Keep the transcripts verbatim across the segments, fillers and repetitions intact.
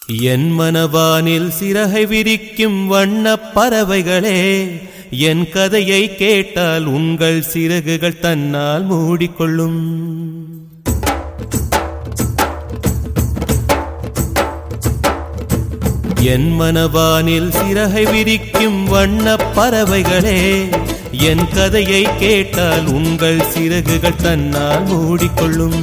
என் மனவானில் சிறகை விரிக்கும் வண்ணப் பறவைகளே, என் கதையை கேட்டால் உங்கள் சிறகுகள் தன்னால் மூடிக்கொள்ளும். என் மனவானில் சிறகை விரிக்கும் வண்ணப் பறவைகளே, என் கதையை கேட்டால் உங்கள் சிறகுகள் தன்னால் மூடிக்கொள்ளும்.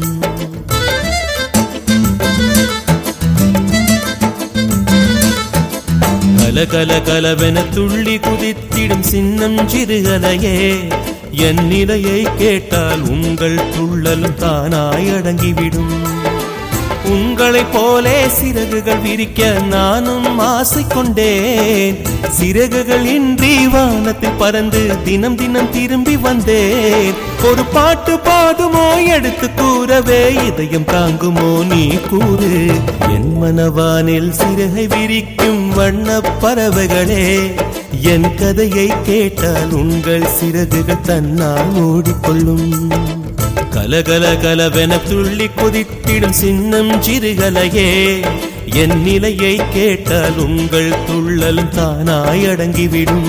கல கல கலவென துள்ளி குதித்திடும் சின்னம் சிறுகலையே, என் நிலையை கேட்டால் உங்கள் துள்ளலும் தானாய் அடங்கிவிடும். உங்களைப் போலே சிறகுகள் விரிக்க நானும் ஆசை கொண்டேன். சிறகுகள் இன்றி வானத்தில் பறந்து தினம் தினம் திரும்பி வந்தேன். ஒரு பாட்டு பாடுமோ எடுத்து கூறவே, இதயம் தாங்குமோ நீ கூறு. என் மனவானில் சிறகை விரிக்கும் வண்ணப் பறவைகளே, என் கதையை கேட்டால் உங்கள் சிறகுகள் தன்னால் மூடிக்கொள்ளும். கலகல கலவென துள்ளி கொதித்திடும் சின்னம் சிறுகலையே, என் நிலையை கேட்டால் உங்கள் துள்ளல் தானாய் அடங்கிவிடும்.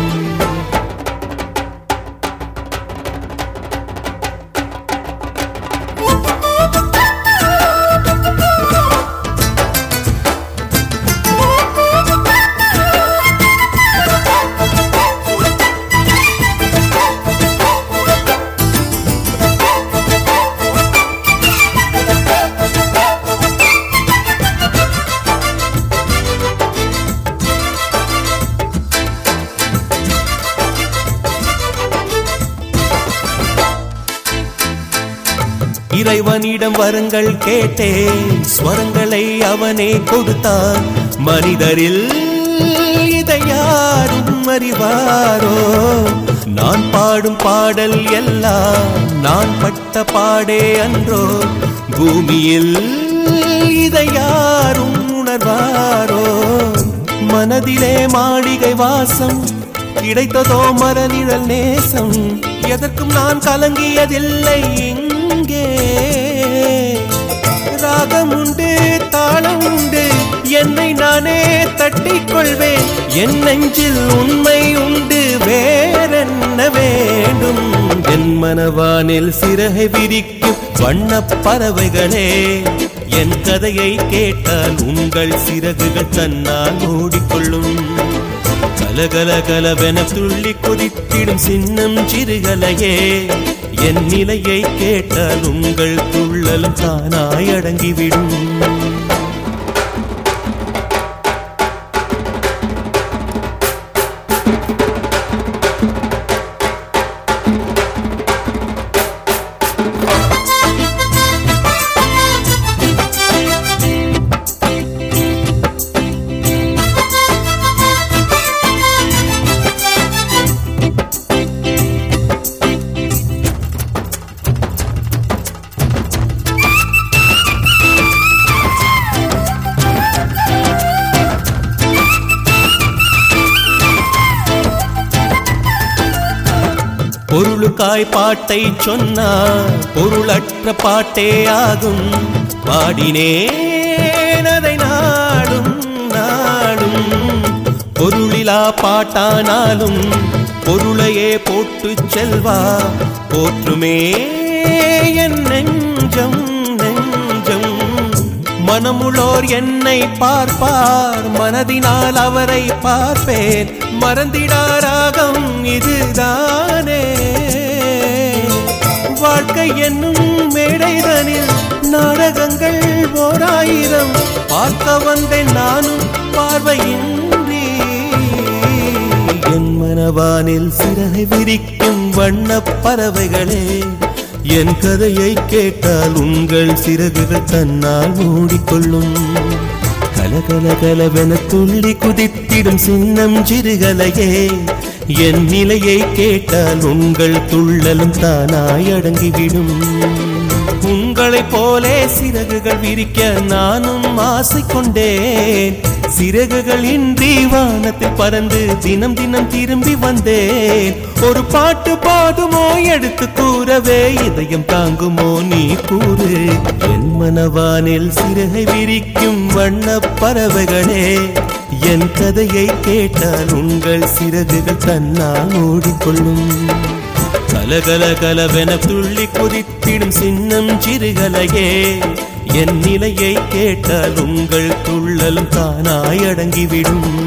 இறைவனிடம் வரங்கள் கேட்டேன், ஸ்வரங்களை அவனே கொடுத்தான். மனிதரில் இதை யாரும் அறிவாரோ? நான் பாடும் பாடல் எல்லாம் நான் பட்ட பாடே அன்றோ? பூமியில் இதை யாரும் உணர்வாரோ? மனதிலே மாளிகை வாசம், கிடைத்ததோ மரநிழல் நேசம். எதற்கும் நான் கலங்கியதில்லை. இங்கே ராகம் உண்டு, தாளம் உண்டு, என்னை நானே தட்டிக் கொள்வேன். என் நெஞ்சில் உண்மை உண்டு, வேறென்ன வேண்டும்? என் மனவானில் சிறகை விரிக்கும் வண்ணப் பறவைகளே, என் கதையை கேட்டால் உங்கள் சிறகுகள் தன்னால் மூடிக்கொள்ளும். கலகல கலவென துள்ளி கொதித்திடும் சின்னம் சிறுகலையே, என் நிலையை கேட்டால் உங்கள் துள்ளலும் தானாய் அடங்கிவிடும். பொருளுக்காய் பாட்டை சொன்னார், பொருளற்ற பாட்டே ஆகும். பாடினேன் அதை நாடும் நாடும். பொருளிலா பாட்டானாலும் பொருளையே போட்டு செல்வா போற்றுமே என் நெஞ்சம் நெஞ்சம். மனமுள்ளோர் என்னை பார்ப்பார், மனதினால் அவரை பார்ப்பேன். மறந்திடாராகம் இதுதானே வாழ்க்கை என்னும் மேடைதனில் நாடகங்கள் ஓராயிரம். பார்க்க வந்தேன் நானும் பார்வையின்றி. என் மனவானில் சிறகை விரிக்கும் வண்ணப் பறவைகளே, என் கதையை கேட்டால் உங்கள் சிறகுகள் தன்னால் மூடிக்கொள்ளும். கலகல கலவென துள்ளி குதித்திடும் சின்னம் சிறுகலையே, என் நிலையை கேட்டால் உங்கள் துள்ளலும் தானாய் அடங்கிவிடும். உங்களைப் போலே சிறகுகள் விரிக்க நானும் ஆசை கொண்டேன். சிறகுகள் இன்றி வானத்தில் பறந்து தினம் தினம் திரும்பி வந்தேன். ஒரு பாட்டு போதுமோ எடுத்து கூறவே இதயம் தாங்குமோ நீ கூறு என் மனவானில் சிறகை விரிக்கும் வண்ண பறவைகளே என் கதையை கேட்டால் உங்கள் சிறகுகள் தன்னால் மூடிக்கொள்ளும் கலகல கலவென துள்ளி குதித்திடும் சின்னம் சிறுகலையே என் நிலையை கேட்டால் உங்கள் துள்ளலும் தானாய் அடங்கிவிடும்